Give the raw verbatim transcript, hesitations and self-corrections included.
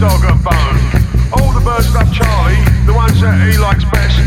dog and bone. All the birds love Charlie, the ones that he likes best.